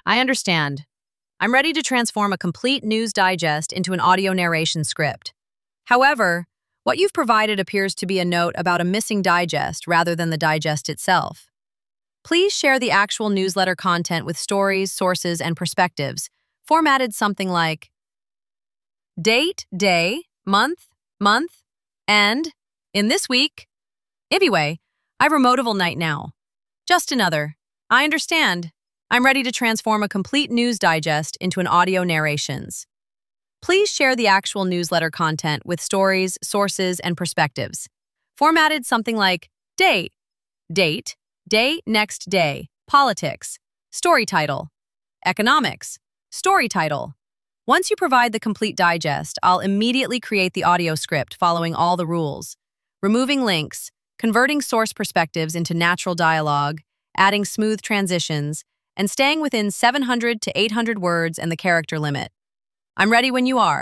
I understand. I'm ready to transform a complete news digest into an audio narration script. However, what you've provided appears to be a note about a missing digest rather than the digest itself. Please share the actual newsletter content with stories, sources, and perspectives, formatted something like date, day, month, and in this week. Anyway, I've remotable night now. Just another. I understand. I'm ready to transform a complete news digest into an audio narrations. Please share the actual newsletter content with stories, sources, and perspectives. Formatted something like date, day, next day, politics, story title, economics, story title. Once you provide the complete digest, I'll immediately create the audio script following all the rules, removing links, converting source perspectives into natural dialogue, adding smooth transitions, and staying within 700 to 800 words and the character limit. I'm ready when you are.